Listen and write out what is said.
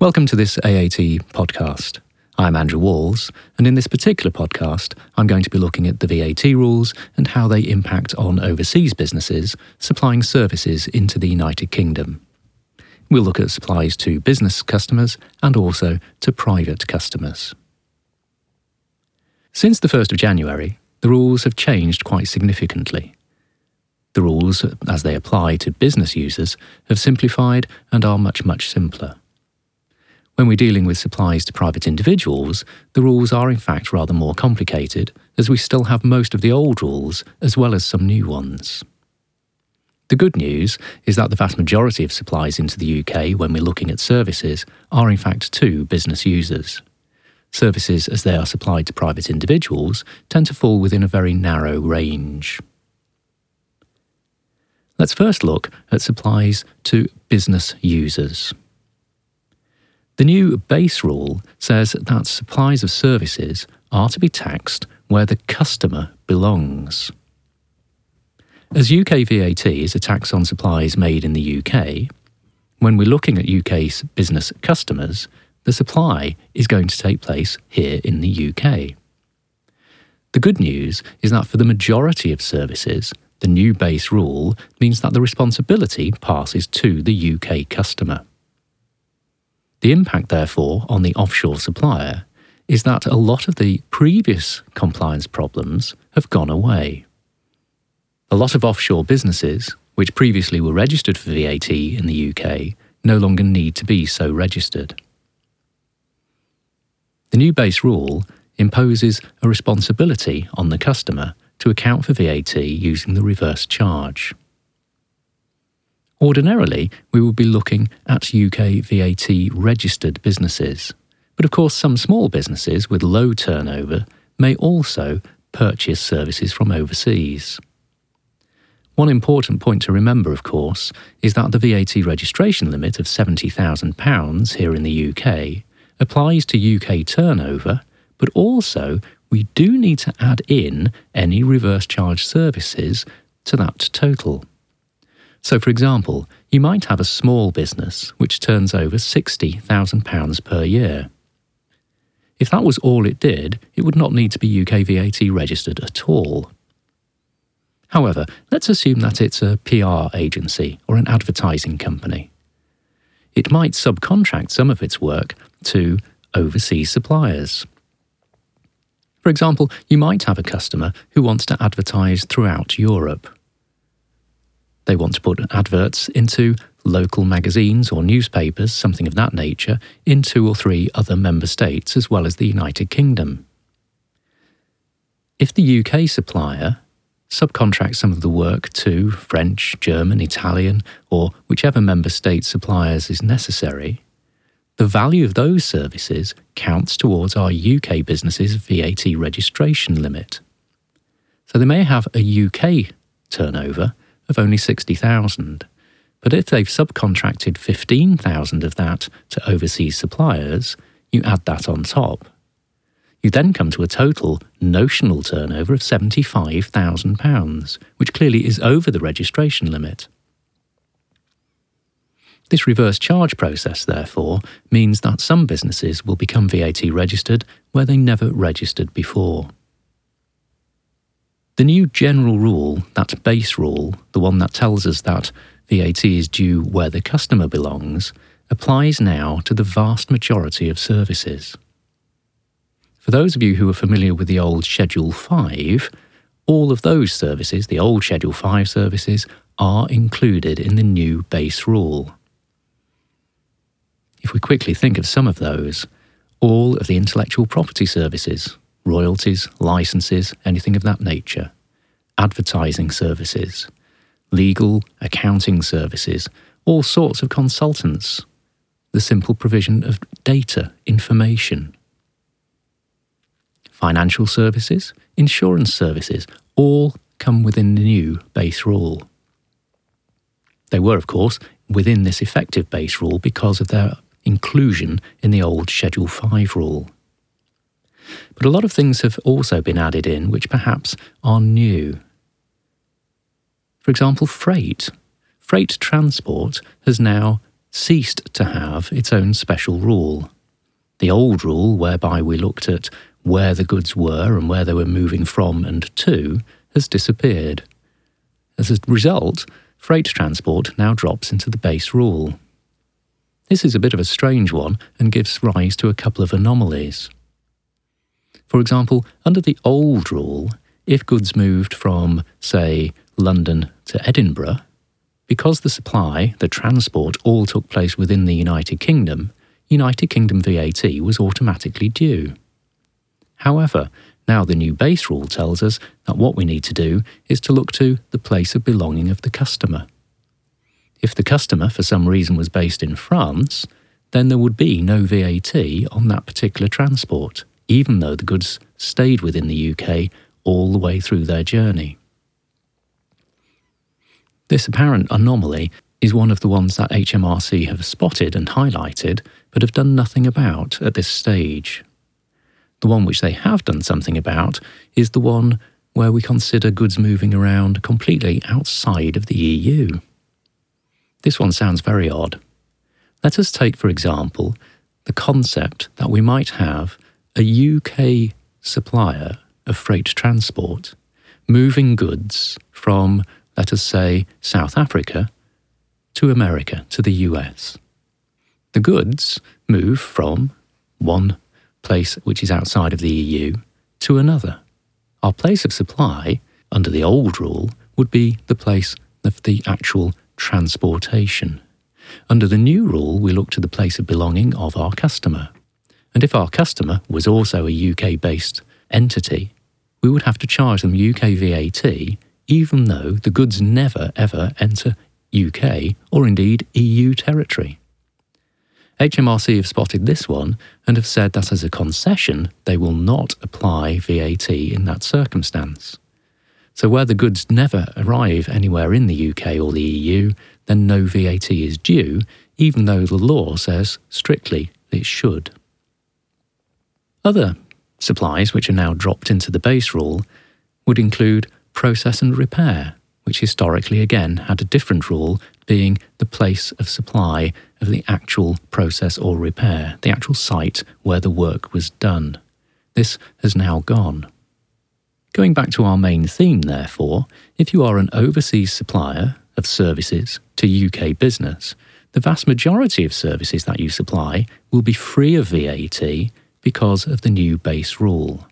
Welcome to this AAT podcast. I'm Andrew Walls, and in this particular podcast, I'm going to be looking at the VAT rules and how they impact on overseas businesses supplying services into the United Kingdom. We'll look at supplies to business customers and also to private customers. Since the 1st of January, the rules have changed quite significantly. The rules, as they apply to business users, have simplified and are much simpler. When we're dealing with supplies to private individuals, the rules are in fact rather more complicated, as we still have most of the old rules as well as some new ones. The good news is that the vast majority of supplies into the UK when we're looking at services are in fact to business users. Services as they are supplied to private individuals tend to fall within a very narrow range. Let's first look at supplies to business users. The new base rule says that supplies of services are to be taxed where the customer belongs. As UK VAT is a tax on supplies made in the UK, when we're looking at UK's business customers, the supply is going to take place here in the UK. The good news is that for the majority of services, the new base rule means that the responsibility passes to the UK customer. The impact, therefore, on the offshore supplier is that a lot of the previous compliance problems have gone away. A lot of offshore businesses, which previously were registered for VAT in the UK, no longer need to be so registered. The new base rule imposes a responsibility on the customer to account for VAT using the reverse charge. Ordinarily, we would be looking at UK VAT registered businesses, but of course some small businesses with low turnover may also purchase services from overseas. One important point to remember, of course, is that the VAT registration limit of £70,000 here in the UK applies to UK turnover, but also we do need to add in any reverse charge services to that total. So, for example, you might have a small business which turns over £60,000 per year. If that was all it did, it would not need to be UK VAT registered at all. However, let's assume that it's a PR agency or an advertising company. It might subcontract some of its work to overseas suppliers. For example, you might have a customer who wants to advertise throughout Europe. They want to put adverts into local magazines or newspapers, something of that nature, in 2 or 3 other member states as well as the United Kingdom. If the UK supplier subcontracts some of the work to French, German, Italian, or whichever member state suppliers is necessary, the value of those services counts towards our UK business's VAT registration limit. So they may have a UK turnover of only 60,000, but if they've subcontracted 15,000 of that to overseas suppliers, you add that on top. You then come to a total notional turnover of £75,000, which clearly is over the registration limit. This reverse charge process, therefore, means that some businesses will become VAT registered where they never registered before. The new general rule, that base rule, the one that tells us that VAT is due where the customer belongs, applies now to the vast majority of services. For those of you who are familiar with the old Schedule 5, all of those services, the old Schedule 5 services, are included in the new base rule. If we quickly think of some of those, all of the intellectual property services, royalties, licenses, anything of that nature, advertising services, legal, accounting services, all sorts of consultants, the simple provision of data, information, financial services, insurance services, all come within the new base rule. They were, of course, within this effective base rule because of their inclusion in the old Schedule 5 rule. But a lot of things have also been added in which perhaps are new. For example, freight. Freight transport has now ceased to have its own special rule. The old rule, whereby we looked at where the goods were and where they were moving from and to, has disappeared. As a result, freight transport now drops into the base rule. This is a bit of a strange one and gives rise to a couple of anomalies. For example, under the old rule, if goods moved from, say, London to Edinburgh, because the supply, the transport, all took place within the United Kingdom VAT was automatically due. However, now the new base rule tells us that what we need to do is to look to the place of belonging of the customer. If the customer, for some reason, was based in France, then there would be no VAT on that particular transport, even though the goods stayed within the UK all the way through their journey. This apparent anomaly is one of the ones that HMRC have spotted and highlighted, but have done nothing about at this stage. The one which they have done something about is the one where we consider goods moving around completely outside of the EU. This one sounds very odd. Let us take, for example, the concept that we might have a UK supplier of freight transport moving goods from, let us say, South Africa to America, to the US. The goods move from one place which is outside of the EU to another. Our place of supply, under the old rule, would be the place of the actual transportation. Under the new rule, we look to the place of belonging of our customer. And if our customer was also a UK-based entity, we would have to charge them UK VAT, even though the goods never ever enter UK or indeed EU territory. HMRC have spotted this one and have said that as a concession, they will not apply VAT in that circumstance. So where the goods never arrive anywhere in the UK or the EU, then no VAT is due, even though the law says strictly it should. Other supplies which are now dropped into the base rule would include process and repair, which historically again had a different rule, being the place of supply of the actual process or repair, the actual site where the work was done. This has now gone. Going back to our main theme, therefore, if you are an overseas supplier of services to UK business, the vast majority of services that you supply will be free of VAT because of the new base rule.